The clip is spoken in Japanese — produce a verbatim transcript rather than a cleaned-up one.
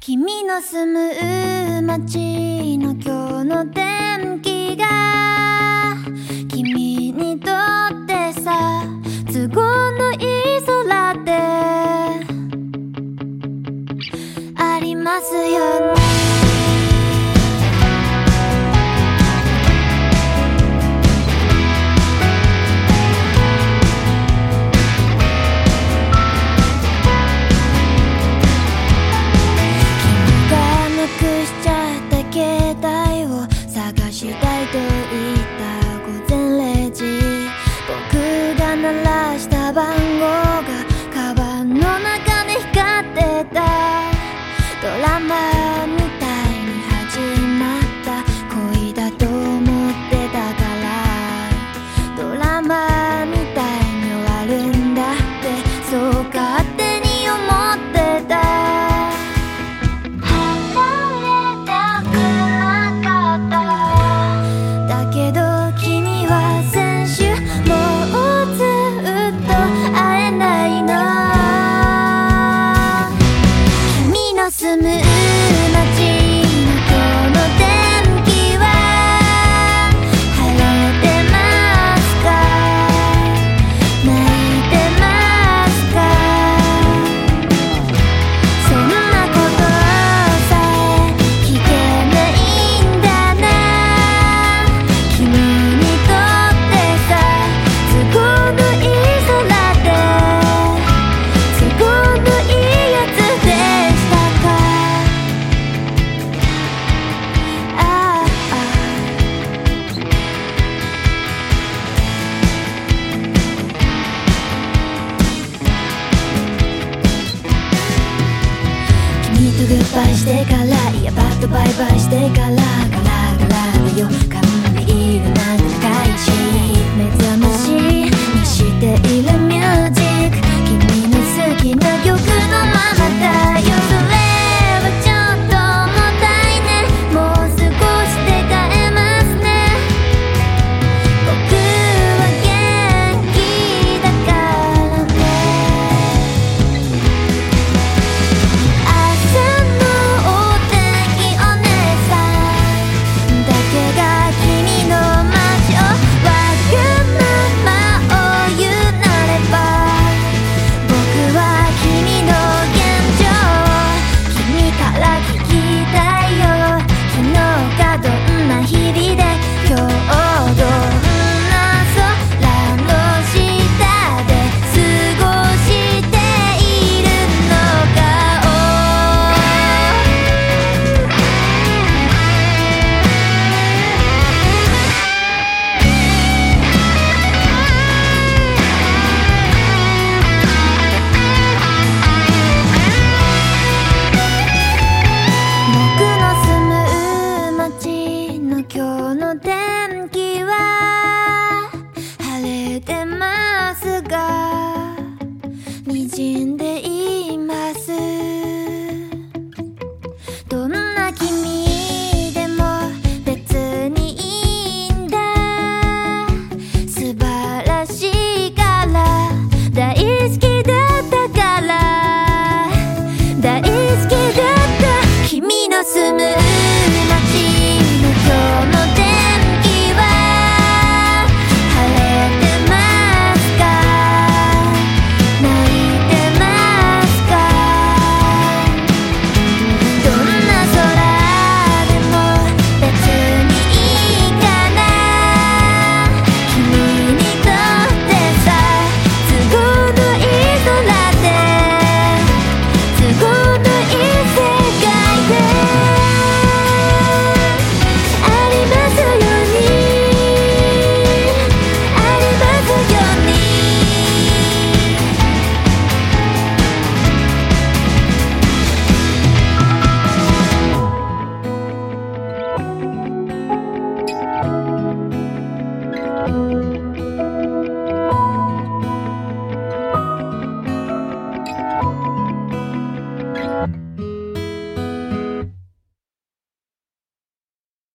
君の住む街の今日の天気が君にとってさ都合のいい空でありますよね。したいと言った午前れいじ僕が鳴らした番号がカバンの中で光ってたドラマみたいに始まった恋だと思ってたからドラマみたいに終わるんだってそう勝手に思ってたけど君は先週もうずっと会えないの君の住む街の今日の天気は晴れてますか泣いてますかそんなことさえ聞けないんだな君にとってさ都合のいい空で都合のいいやつでしたかああ君とグッバイしてからいやバッドバイバイしてからガラガラだよ髪の色なんか高いし目覚ましにしている